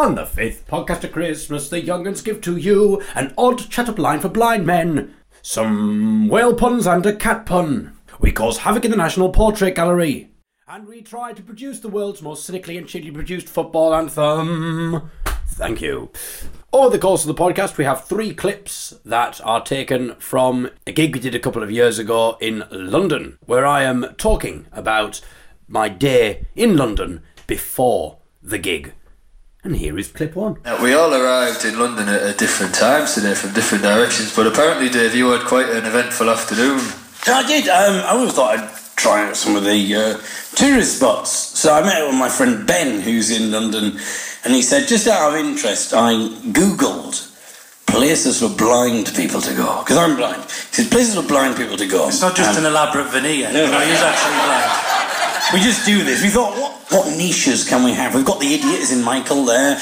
On the 5th podcast of Christmas, the young'uns give to you an odd chat-up line for blind men. Some whale puns and a cat pun. We cause havoc in the National Portrait Gallery. And we try to produce the world's most cynically and cheaply produced football anthem. Thank you. Over the course of the podcast, we have 3 clips that are taken from a gig we did a couple of years ago in London, where I am talking about my day in London before the gig. And here is clip 1. We all arrived in London at different times today from different directions, but apparently, Dave, you had quite an eventful afternoon. I did. I always thought I'd try out some of the tourist spots. So I met with my friend Ben, who's in London, and he said, just out of interest, I Googled places for blind people to go, because I'm blind. He said, places for blind people to go. It's not just an elaborate veneer, no. He's actually blind. We just do this. We thought, what niches can we have? We've got the idiot, as in Michael there.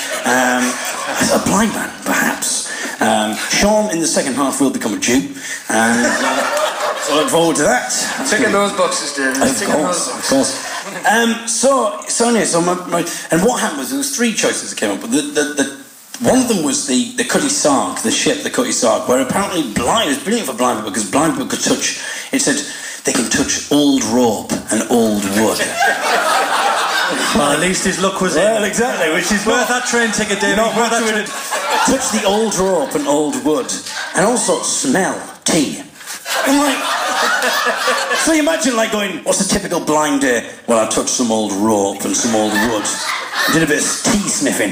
A blind man, perhaps. Sean, in the second half, will become a Jew. So I look forward to that. Ticking those boxes, Dave. Of course. So and what happened was there was 3 choices that came up. One of them was the Cutty Sark, the ship, the Cutty Sark, where apparently it was brilliant for blind people because blind people could touch. It said they can touch old rope and old wood. Well, at least his luck was in. Well, exactly, which is worth that train ticket, David. Touch the old rope and old wood, and also smell tea. I'm like, so you imagine like going, what's a typical blind day? Well, I touched some old rope and some old wood. I did a bit of tea sniffing.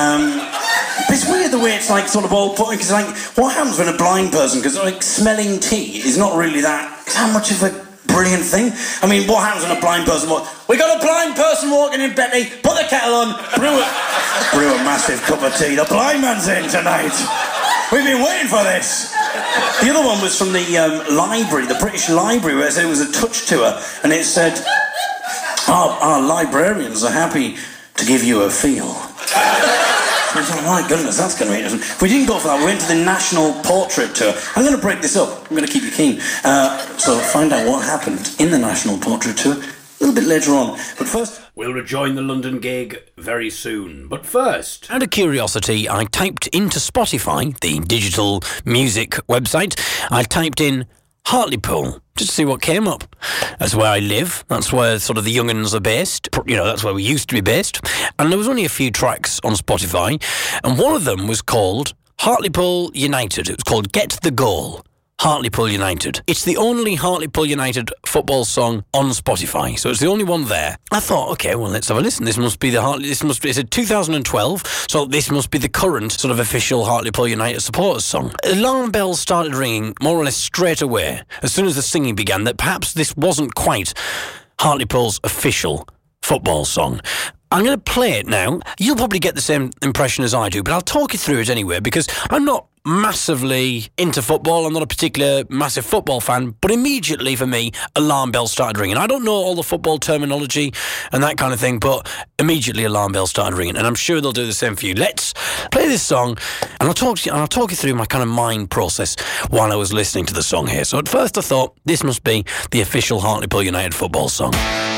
But it's weird the way it's like sort of all put, because like, what happens when a blind person, because like smelling tea is not really that much of a brilliant thing. I mean, what happens when a blind person we got a blind person walking in, Betty, put the kettle on, brew a massive cup of tea. The blind man's in tonight. We've been waiting for this. The other one was from the library, the British Library, where it said it was a touch tour, and it said, our librarians are happy to give you a feel. I thought, my goodness, that's going to be interesting. If we didn't go for that, we went to the National Portrait Tour. I'm going to break this up. I'm going to keep you keen. So find out what happened in the National Portrait Tour a little bit later on. But first, we'll rejoin the London gig very soon. But first, out of curiosity, I typed into Spotify, the digital music website, I typed in Hartlepool, just to see what came up. That's where I live. That's where sort of the young'uns are based. You know, that's where we used to be based. And there was only a few tracks on Spotify, and one of them was called Hartlepool United. It was called Get the Goal. Hartlepool United. It's the only Hartlepool United football song on Spotify, so it's the only one there. I thought, okay, well, let's have a listen. It's a 2012, so this must be the current sort of official Hartlepool United supporters song. Alarm bells started ringing more or less straight away as soon as the singing began that perhaps this wasn't quite Hartlepool's official football song. I'm going to play it now. You'll probably get the same impression as I do, but I'll talk you through it anyway, because I'm not massively into football. I'm not a particular massive football fan, but immediately for me, alarm bells started ringing. I don't know all the football terminology and that kind of thing, but immediately alarm bells started ringing, and I'm sure they'll do the same for you. Let's play this song, and I'll talk you through my kind of mind process while I was listening to the song here. So at first I thought this must be the official Hartlepool United football song.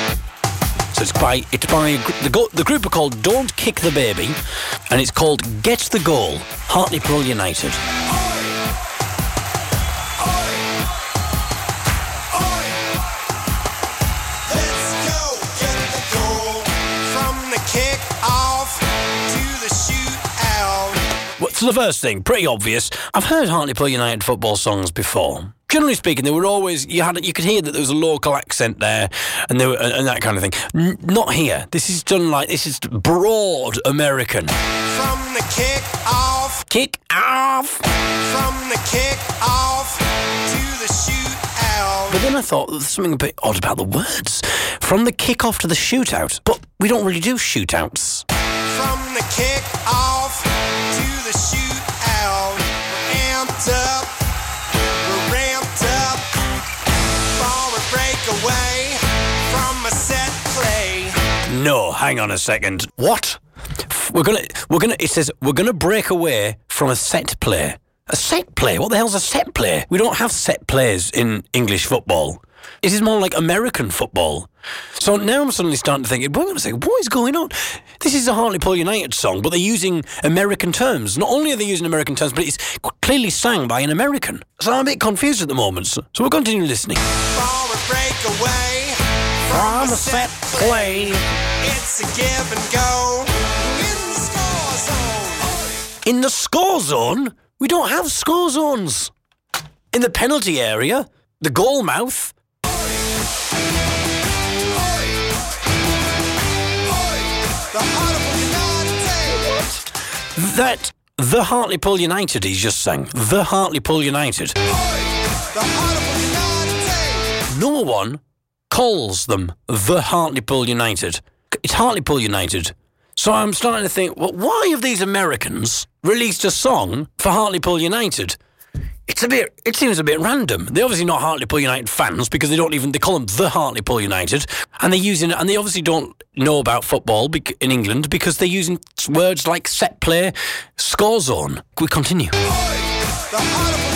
So it's by the group are called Don't Kick the Baby, and it's called Get the Goal, Hartlepool United. Let's go, get the goal, from the kick off to the shoot out. Well, so the first thing, pretty obvious. I've heard Hartlepool United football songs before. Generally speaking, they were always you could hear that there was a local accent there, and that kind of thing. Not here. This is broad American. From the kick off. Kick off. From the kick off to the shoot out. But then I thought there was something a bit odd about the words. From the kick off to the shootout. But we don't really do shootouts. From the kick off to the shoot out. Amped up. Away from a set play. No, hang on a second. What? It says we're gonna break away from a set play. A set play? What the hell's a set play? We don't have set plays in English football. It is more like American football. So now I'm suddenly starting to think, wait a second, what is going on? This is a Hartlepool United song, but they're using American terms. Not only are they using American terms, but it's clearly sang by an American. So I'm a bit confused at the moment. So we'll continue listening. For a breakaway From a set play. it's a give and go in the score zone. In the score zone? We don't have score zones. In the penalty area, the goal mouth. The Hartlepool United. That the Hartlepool United he's just sang. The Hartlepool United. The Hartlepool United. No one calls them the Hartlepool United. It's Hartlepool United. So I'm starting to think, well, why have these Americans released a song for Hartlepool United? It seems a bit random. They're obviously not Hartlepool United fans because they call them the Hartlepool United, and they're using it, and they obviously don't know about football in England because they're using words like set play, score zone. We continue. The Hartlepool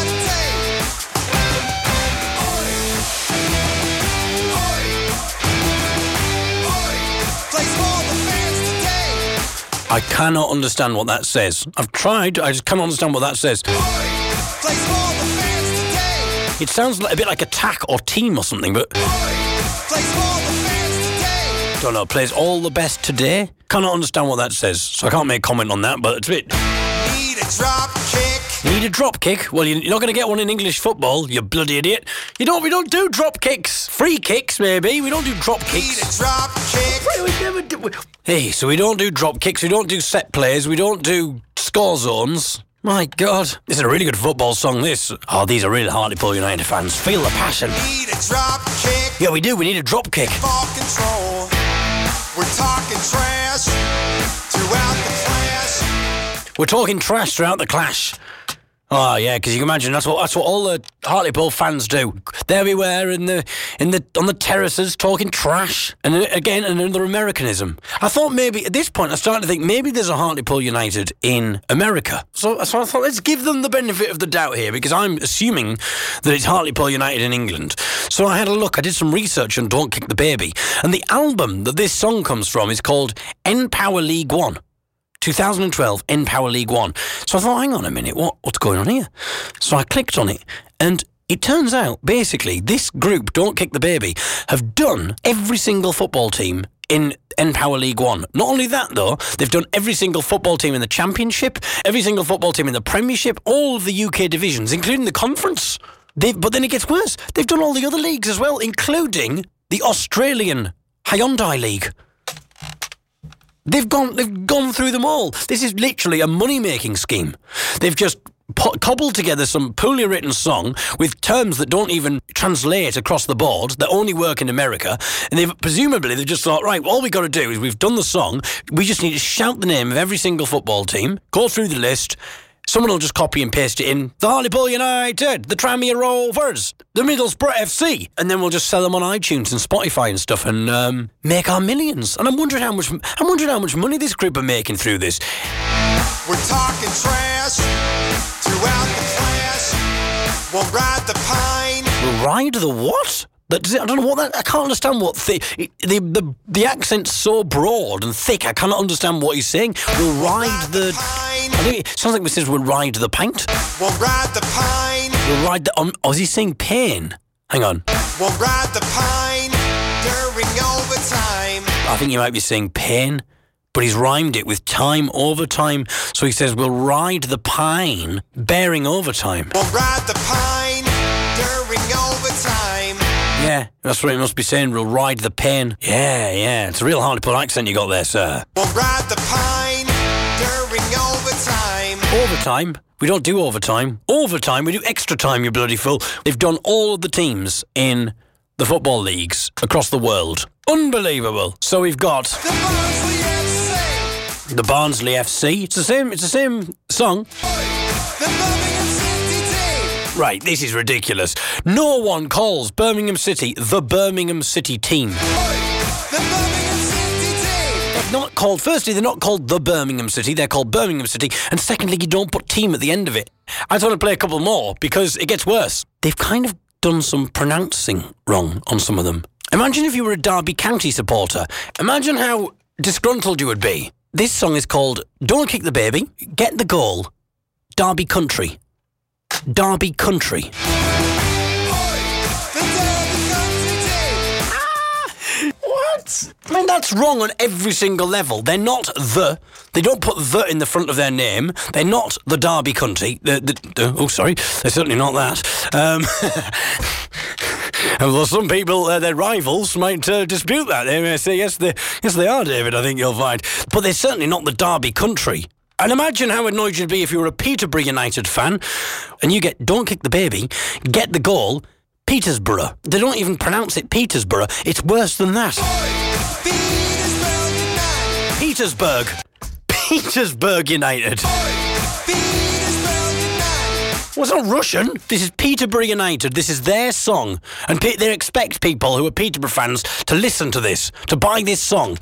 United. Plays for the fans today. I cannot understand what that says. I've tried, I just cannot understand what that says. Plays for the fans today. It sounds a bit like attack or team or something, but Plays for the fans today. don't know. Plays all the best today. Cannot understand what that says, so I can't make a comment on that. But it's a bit. Need a drop kick. Need a drop kick? Well, you're not going to get one in English football, you bloody idiot. We don't do drop kicks. Free kicks, maybe. We don't do drop Need kicks. a drop kick. We never do. Hey, so we don't do drop kicks. We don't do set plays. We don't do score zones. My God, this is a really good football song, this. Oh, these are real Hartlepool United fans. Feel the passion. Need a drop kick. Yeah, we do. We need a drop kick. For control. We're talking trash throughout the clash. We're talking trash throughout the clash. Oh yeah, because you can imagine that's what all the Hartlepool fans do. There we were on the terraces talking trash, and again another Americanism. I thought maybe at this point I started to think maybe there's a Hartlepool United in America. So I thought let's give them the benefit of the doubt here because I'm assuming that it's Hartlepool United in England. So I had a look. I did some research on Don't Kick the Baby, and the album that this song comes from is called N-Power League One. 2012 N-Power League One. So I thought, hang on a minute, what's going on here? So I clicked on it, and it turns out, basically, this group, Don't Kick the Baby, have done every single football team in N-Power League One. Not only that, though, they've done every single football team in the Championship, every single football team in the Premiership, all of the UK divisions, including the Conference. But then it gets worse. They've done all the other leagues as well, including the Australian Hyundai League. They've gone through them all. This is literally a money-making scheme. They've just cobbled together some poorly written song with terms that don't even translate across the board, that only work in America, and they've just thought, right, all we've got to do is we've done the song, we just need to shout the name of every single football team, go through the list, someone will just copy and paste it in. The Hartlepool United, the Tranmere Rovers, the Middlesbrough FC, and then we'll just sell them on iTunes and Spotify and stuff, and make our millions. And I'm wondering how much money this group are making through this. We're talking trash throughout the clash. We'll ride the pine. We'll ride the what? I don't know what that. I can't understand what the accent's so broad and thick. I cannot understand what he's saying. We'll ride the. I think it sounds like it says we'll ride the pint. We'll ride the pine. We'll ride the. Oh, is he saying pain? Hang on. We'll ride the pine during overtime. I think he might be saying pain, but he's rhymed it with time, overtime. So he says we'll ride the pine bearing overtime. We'll ride the pine during overtime. Yeah, that's what he must be saying. We'll ride the pain. Yeah. It's a real Hartlepool accent you got there, sir. We'll ride the pine during overtime. Overtime? We don't do overtime. Overtime, we do extra time, you bloody fool. They've done all of the teams in the football leagues across the world. Unbelievable. So we've got The Barnsley FC. the Barnsley FC. It's the same song. The Birmingham City team. Right, this is ridiculous. No one calls Birmingham City the Birmingham City team. The Birmingham City team. They're not called, firstly, they're not called the Birmingham City, they're called Birmingham City, and secondly, you don't put team at the end of it. I just want to play a couple more because it gets worse. They've kind of done some pronouncing wrong on some of them. Imagine if you were a Derby County supporter. Imagine how disgruntled you would be. This song is called Don't Kick the Baby, Get the Goal, Derby Country. Derby Country. What? I mean, that's wrong on every single level. They're not they don't put the in the front of their name. They're not the Derby Country. Oh, sorry, they're certainly not that. Although some people, their rivals, might dispute that. They may say, yes, they are, David, I think you'll find. But they're certainly not the Derby Country. And imagine how annoyed you'd be if you were a Peterborough United fan and you get Don't Kick the Baby, Get the Goal, Petersburg. They don't even pronounce it Petersburg. It's worse than that. Petersburg. Petersburg United. Well, it's not Russian. This is Peterborough United. This is their song. And they expect people who are Peterborough fans to listen to this, to buy this song.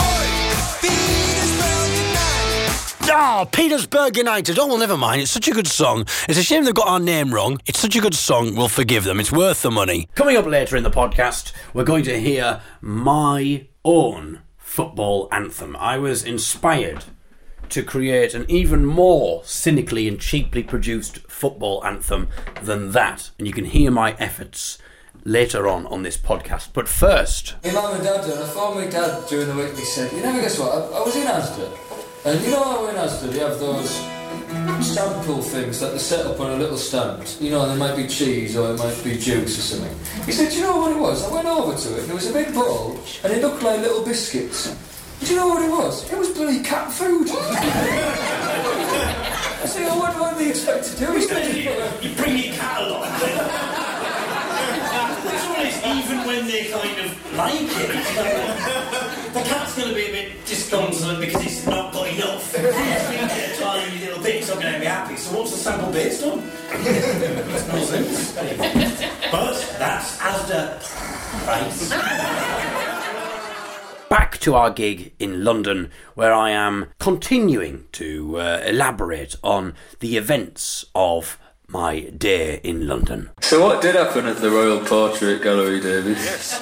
Petersburg United. Oh, well, never mind. It's such a good song. It's a shame they've got our name wrong. It's such a good song. We'll forgive them. It's worth the money. Coming up later in the podcast, we're going to hear my own football anthem. I was inspired to create an even more cynically and cheaply produced football anthem than that. And you can hear my efforts later on this podcast. But first... Hey, Mum and Dad, I phoned my dad during the week and he said, you never guess what, I was in Asda. And you know how in Asda they have those stamp pull things that they set up on a little stand? You know, there might be cheese or it might be juice or something. He said, do you know what it was? I went over to it and there was a big bowl and it looked like little biscuits. Do you know what it was? It was bloody cat food. I said, oh, what do they expect to do? You bring your cat along. This one is even when they kind of like it. The cat's going to be a bit disconsolate because it's not got enough. It's trying these little bits, not going to be happy. So what's the sample based on? Makes no sense. But that's Asda price. Back to our gig in London, where I am continuing to elaborate on the events of my day in London. So what did happen at the Royal Portrait Gallery, David? Yes.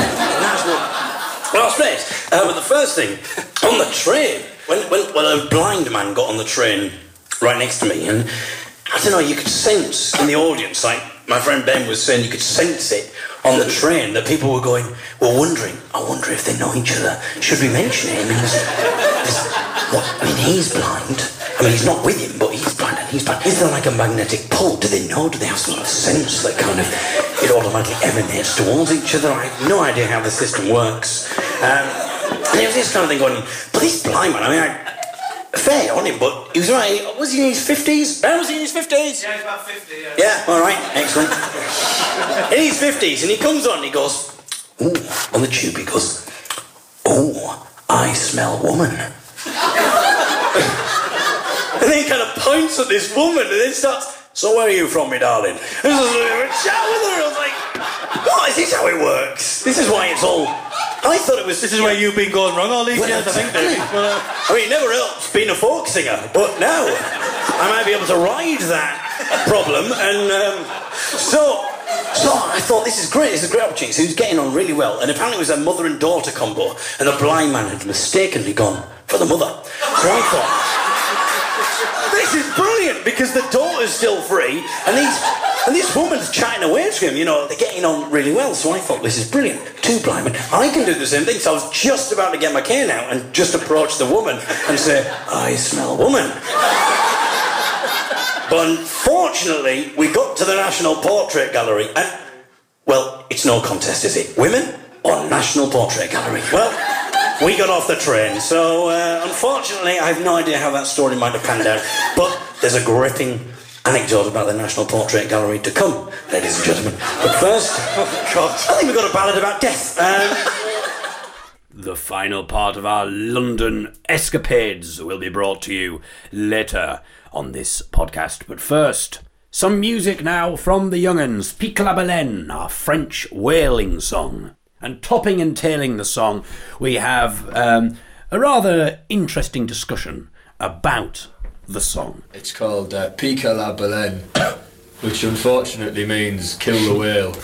Well, space. But the first thing, on the train, when a blind man got on the train right next to me, and I don't know, you could sense in the audience, like my friend Ben was saying, you could sense it on the train that people were wondering, I wonder if they know each other. Should we mention it? I mean, he's blind. I mean, he's not with him, but he's blind and he's blind. Is there like a magnetic pull? Do they know? Do they have some sort of sense that kind of, it automatically emanates towards each other? I have no idea how the system works. And it was this kind of thing going, but this blind man, I mean, fair on him, but he was right. Was he in his 50s? Was he in his 50s? Yeah, he's about 50, yeah. Yeah, all right, excellent. In his 50s, and he comes on and he goes, ooh, on the tube, he goes, oh, I smell woman. And then he kind of points at this woman and then starts, so where are you from, me darling? And I was like, chat with her. I was like, what, is this how it works? This is why it's all... I thought it was... This is where you've been going wrong all these years, I think, David. I mean, it never helps being a folk singer, but now I might be able to ride that problem, and so I thought, this is great, this is a great opportunity. So he was getting on really well, and apparently it was a mother and daughter combo, and the blind man had mistakenly gone for the mother. So I thought, this is brilliant, because the daughter's still free, and this woman's chatting away to him, you know, they're getting on really well. So I thought, this is brilliant. Two blind men, I can do the same thing. So I was just about to get my cane out and just approach the woman and say, I smell woman. But unfortunately, we got to the National Portrait Gallery and, well, it's no contest, is it? Women or National Portrait Gallery? Well, we got off the train, so unfortunately, I have no idea how that story might have panned out, but there's a gripping anecdote about the National Portrait Gallery to come, ladies and gentlemen. But first, oh God, I think we've got a ballad about death. The final part of our London escapades will be brought to you later on this podcast. But first, some music now from the young'uns, Pique la Baleine, our French whaling song. And topping and tailing the song, we have a rather interesting discussion about the song. It's called Pique la Baleine. which unfortunately means kill the whale.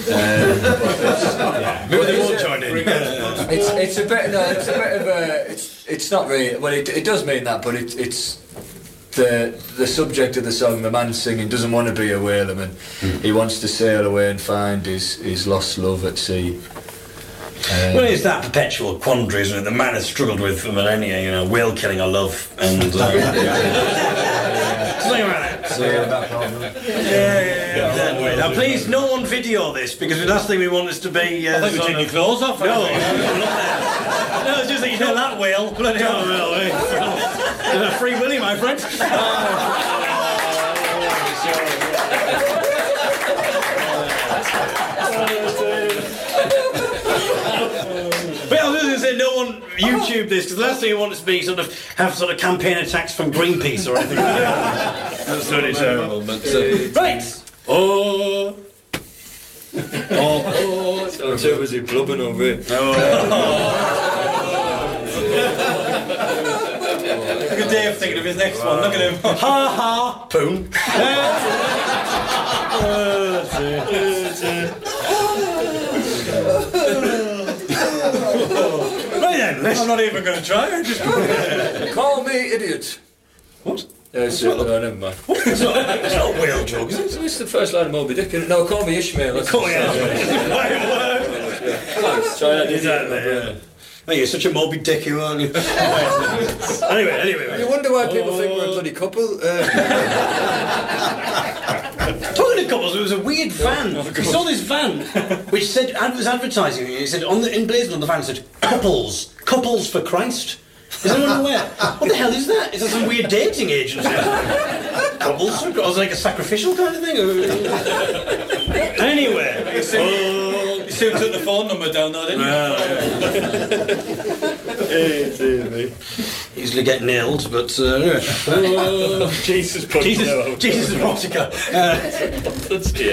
Maybe they won't join in. It's a bit of a. It's not really. Well, it does mean that, but it's the subject of the song. The man singing doesn't want to be a whaleman. He wants to sail away and find his lost love at sea. Well, it's that perpetual quandary, isn't it? The man has struggled with for millennia, you know, whale killing or love, and something like that. Yeah. Now, please, no one video this, because the last thing we want is to be. I think we take your clothes off. No, it's just that you know that whale. Bloody hell, there's a free willy, my friend. But I was going to say, no one YouTube this, because the last thing you want is to be have campaign attacks from Greenpeace or anything like that. That's really terrible. But, right! I'm too busy blubbing over it. Look at Dave thinking of his next one. Look at him. Ha ha! Poon. Right then, I'm not even going to try. I'm just Call me idiot. What? Yes, no, never mind. It's not a whale joke, is it? It's the first line of Moby Dick. No, call me Ishmael. Call me Try that. Oh, you're such a Moby Dick, you aren't you? Anyway. You wonder why people think we're a bloody couple. Talking to couples, there was a weird van. We saw this van which said, was advertising, it said emblazoned on the van, it said, couples for Christ. Is anyone aware? What the hell is that? Is that some weird dating agency? Couples for Christ? Was it like a sacrificial kind of thing? Anyway. You soon took the phone number down though, didn't you? Easily get nailed, but anyway. Jesus erotica. That's dear.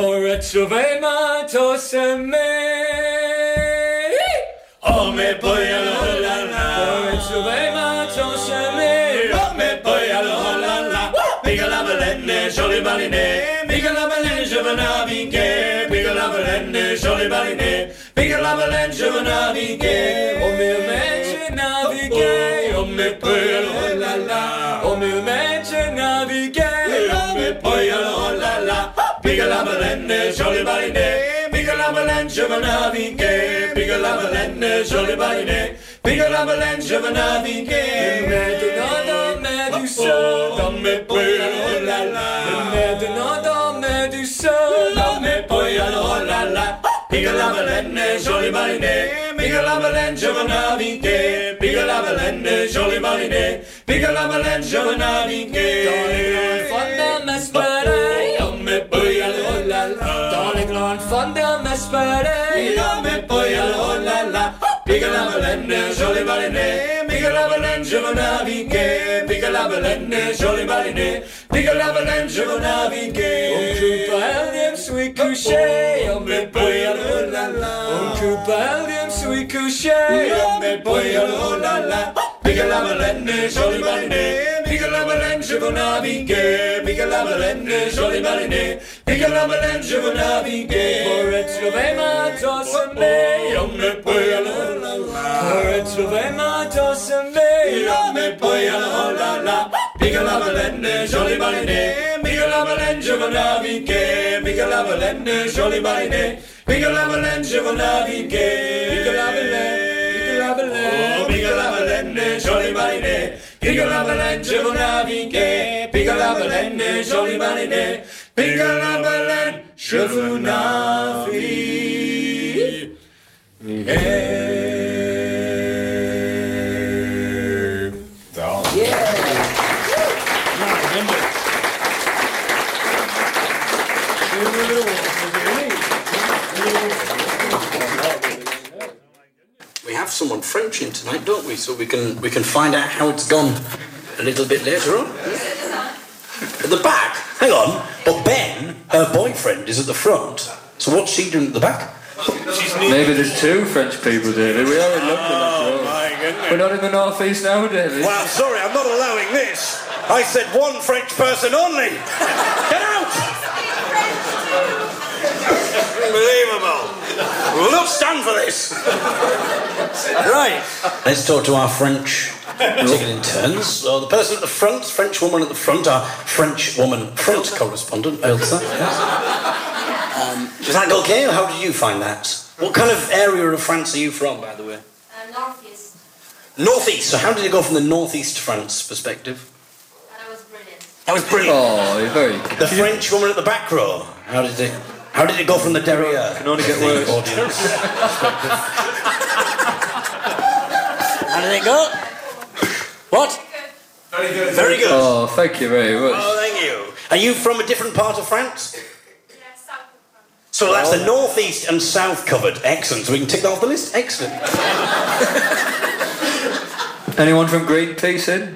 Oh, me boy, la la la. Jolly Balline, Bigger Lavalin, Jovanavike, Bigger Lavalin, Jolly Balline, Bigger Lavalin, Jovanavike, O me mention navigate, O me poil, oh la la, O me mention navigate, O me poil, oh la la, Bigger Lavalin, Jolly Balline, Bigger Lavalin, Jovanavike, Bigger Lavalin, Jolly Balline, Bigger Lavalin, Jovanavike, Medusa, me poil, oh la la. Bigger Lavalenne, Jolly Marine, Bigger Lavalenne, Jovanavike, Bigger Lavalenne, Jolly Marine, Bigger Lavalenne, Jovanavike. Darling Lord, Fonda Mespere, me boy, oh la la. Darling Lord, Fonda Mespere, me boy, oh la la. Bigger Lavalenne, Jolly Marine, Bigger Lavalenne, Jovanavike, Bigger Lavalenne, Jolly Marine, Bigger Lavalenne, Jovanavike. On coupe Eldium, sweet coucher, me boy, oh la la. On coupe Eldium, sweet coucher, me boy, oh la la. Bigger Lavalenne, Jolly Marine, Bigger Lavalenne, Jovanavike, Bigger Lavalenne, Jolly Marine, Bigger Lavalenne, Jovanavike. For it's Lovema, Tossame, me boy, oh la la. For it's Lovema, Tossame, me boy, oh la la. Bigger Lavalenne, Jolly Marine, Bigger Lavalenne, Jovanavike, Bigger Lavalenne, Jolly Marine, Bigger Lavalenne, Jovanavike, Bigger Lavalenne. Oh, Bigger Lavalenne, Jolly Marine, Bigger Lavalenne, Jovanavike, Bigger Lavalenne, Jolly Marine, Bigger Lavalenne, Jovanavike. We have someone French in tonight, don't we? So we can find out how it's gone a little bit later on. At the back? Hang on. But Ben, her boyfriend, is at the front. So what's she doing at the back? Maybe there's two French people, David. We are in London after all. My goodness. We're not in the North East now, David. Well, I'm sorry, I'm not allowing this. I said one French person only. Get out! Unbelievable. We'll not stand for this. Right. Let's talk to our French. Take it in turns. So the person at the front, French woman at the front, our French woman front correspondent, Elsa. Was that okay, or how did you find that? What kind of area of France are you from, by the way? Northeast. Northeast. So how did it go from the northeast France perspective? That was brilliant. That was brilliant. Oh, you're very good. The French woman at the back row. How did it go from the derriere? Can only get worse. Audience perspective. How did it go? What? Very good. Very good. Oh, thank you very much. Oh, thank you. Are you from a different part of France? Yeah, south of France. So that's the northeast and south covered. Excellent. So we can tick that off the list. Excellent. Anyone from Greenpeace in?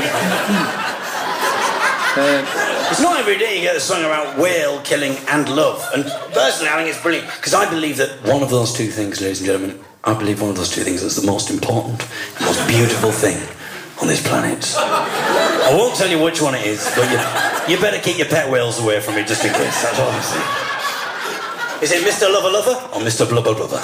It's not every day you get a song about whale killing and love. And personally, I think it's brilliant. Because I believe that one of those two things, ladies and gentlemen, I believe one of those two things is the most important, most beautiful thing on this planet. I won't tell you which one it is, but you better keep your pet whales away from me just in case. That's all I'm saying. Is it Mr. Lover Lover or Mr. Blubber Blubber?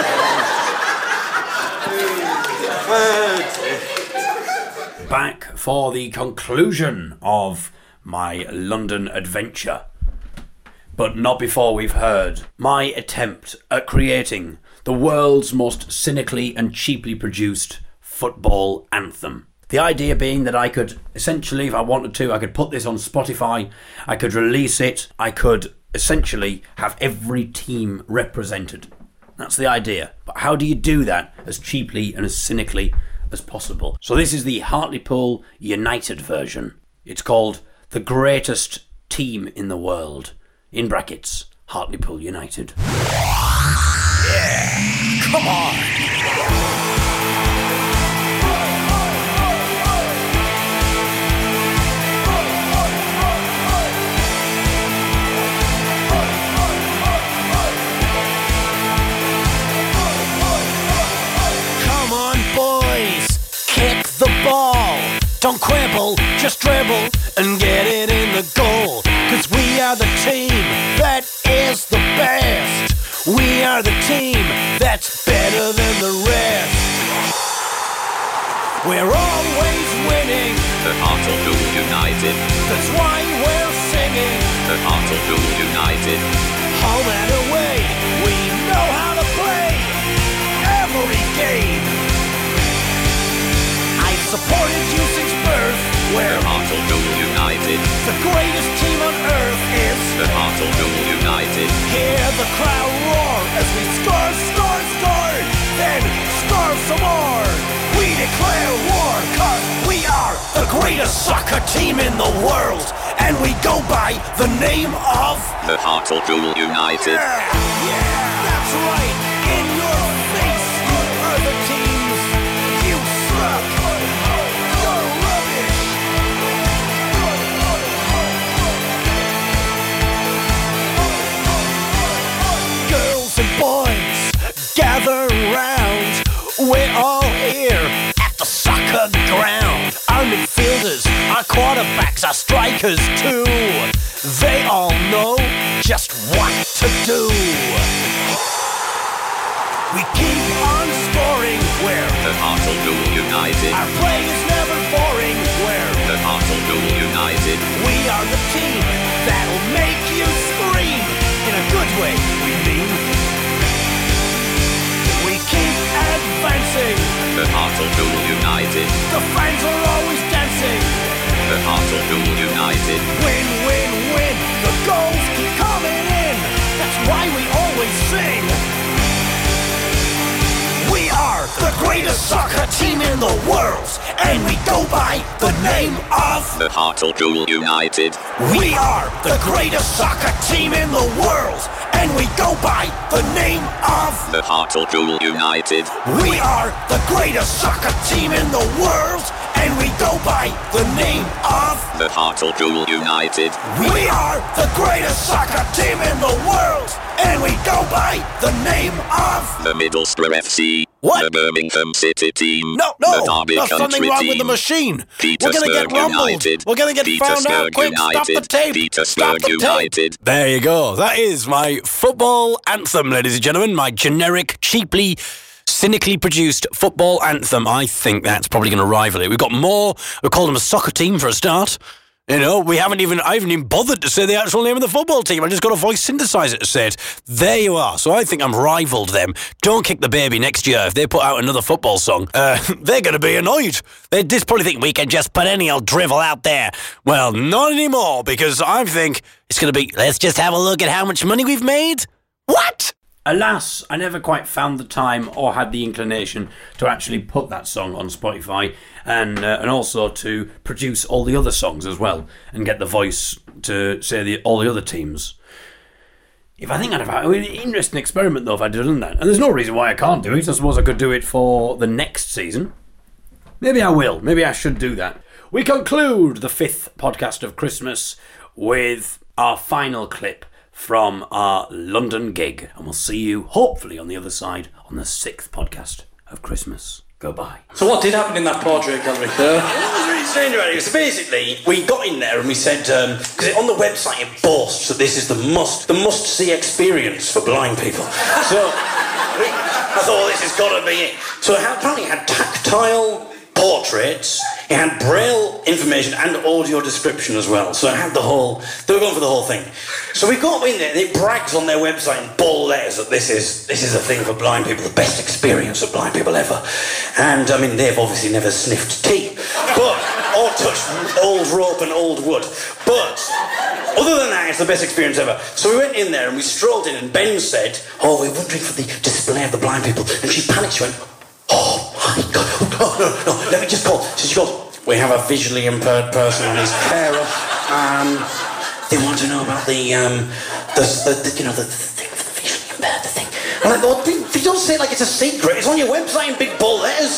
Back for the conclusion of my London adventure. But not before we've heard my attempt at creating the world's most cynically and cheaply produced football anthem. The idea being that I could essentially, if I wanted to, I could put this on Spotify, I could release it, I could essentially have every team represented. That's the idea. But how do you do that as cheaply and as cynically as possible? So this is the Hartlepool United version. It's called The Greatest Team in the World. In brackets, Hartlepool United. Yeah, come on! The ball, don't quibble, just dribble and get it in the goal. Cause we are the team that is the best. We are the team that's better than the rest. We're always winning. The Hartlepool United. That's why we're singing. The Hartlepool United. Home and away, we know how to play every game. Supported you since birth. The Hartlepool United. The greatest team on earth is the Hartlepool United. Hear the crowd roar as we score, score, score. Then score some more. We declare war cause we are the greatest soccer team in the world. And we go by the name of the Hartlepool United. Yeah, that's right. In your face, you are the teams. You suck. Boys, gather round. We're all here at the soccer ground. Our midfielders, our quarterbacks, our strikers too. They all know just what to do. We keep on scoring. We're the Hartlepool United. Our play is never boring. We're the Hartlepool United. We are the team that'll make you scream. In a good way, we mean. We keep advancing. The Hartlepool United. The fans are always dancing. The Hartlepool United. Win, win, win. The goals keep coming in. That's why we always sing. We are the greatest soccer team in the world. And we go by the name of the Hartlepool United. We are the greatest soccer team in the world. And we go by the name of the Hartlepool United. We are the greatest soccer team in the world. And we go by the name of the Hartlepool United. We are the greatest soccer team in the world. And we go by the name of the Middlesbrough FC. What? The Birmingham City team. No, The Derby there's something Country wrong team. with the machine. We're going to Petersburg get rumbled. United. We're going to get found out. Petersburg Quick, stop the United. tape. Petersburg Stop the United. tape. There you go. That is my football anthem, ladies and gentlemen. My generic, cheaply, cynically produced football anthem. I think that's probably going to rival it. We've got more. We called them a soccer team for a start. You know, I haven't even bothered to say the actual name of the football team. I just got a voice synthesizer to say it. There you are. So I think I'm rivaled them. Don't Kick the Baby next year. If they put out another football song, they're going to be annoyed. They just probably think we can just put any old drivel out there. Well, not anymore, because I think it's going to be, let's just have a look at how much money we've made. What? Alas, I never quite found the time or had the inclination to actually put that song on Spotify and also to produce all the other songs as well and get the voice to say all the other teams. If I think I'd have an interesting experiment though if I'd done that. And there's no reason why I can't do it. I suppose I could do it for the next season. Maybe I will. Maybe I should do that. We conclude the 5th podcast of Christmas with our final clip from our London gig, and we'll see you hopefully on the other side on the 6th podcast of Christmas. Goodbye. So what did happen in that portrait gallery? What was really strange about it was basically we got in there and we said because on the website it boasts that this is the must-see experience for blind people. So I thought this has got to be it. So apparently it had tactile portraits, it had braille information and audio description as well. So it had the whole. They were going for the whole thing. So we got in there and it brags on their website in bold letters that this is a thing for blind people, the best experience of blind people ever. And I mean they've obviously never sniffed tea, or touched old rope and old wood. But other than that, it's the best experience ever. So we went in there and we strolled in and Ben said, "Oh, we're wondering for the display of the blind people," and she panicked. She went, "Oh my God, no, let me just call." So she goes, "We have a visually impaired person on his carer. They want to know about the thing for the visually impaired, the thing." I'm like, "Well, if you don't say it like it's a secret, it's on your website in big bold letters."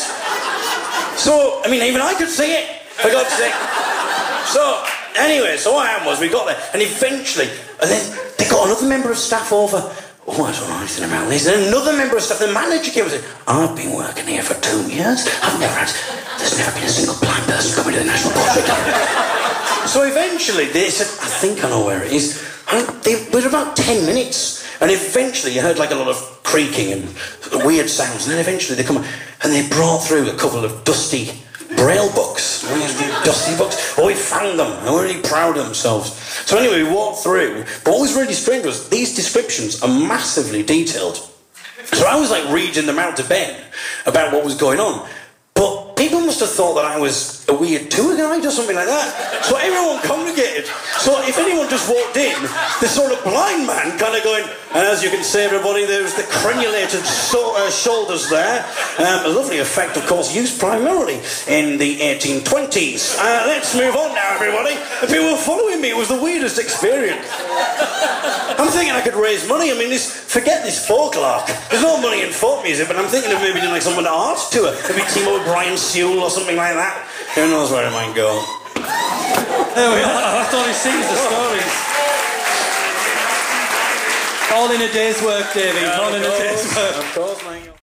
So, I mean, even I could see it, for God's sake. So, anyway, so what happened was we got there, and eventually, and then they got another member of staff over. "Oh, I don't know anything about this." And another member of staff, the manager came and said, "I've been working here for 2 years. There's never been a single blind person coming to the National Portrait Gallery." So eventually they said, "I think I know where it is." And it was about 10 minutes. And eventually you heard like a lot of creaking and weird sounds. And then eventually they come and they brought through a couple of dusty braille books. Dusty books. Oh, we found them. They were really proud of themselves. So anyway, we walked through. But what was really strange was these descriptions are massively detailed. So I was like reading them out to Ben about what was going on. But people must have thought that I was a weird tour guide or something like that. So everyone congregated. So if anyone just walked in, this sort of blind man kind of going, and as you can see, everybody, there's the crenulated shoulders there. A lovely effect, of course, used primarily in the 1820s. Let's move on now, everybody. And people were following me. It was the weirdest experience. I'm thinking I could raise money. I mean, forget this folklore. There's no money in folk music, but I'm thinking of maybe doing like some art tour. Maybe team up with Brian Sewell or something like that. Who knows where it might go. There we are. That's all he sings, the stories. All in a day's work, Davey. All in a day's work. Of course, mate.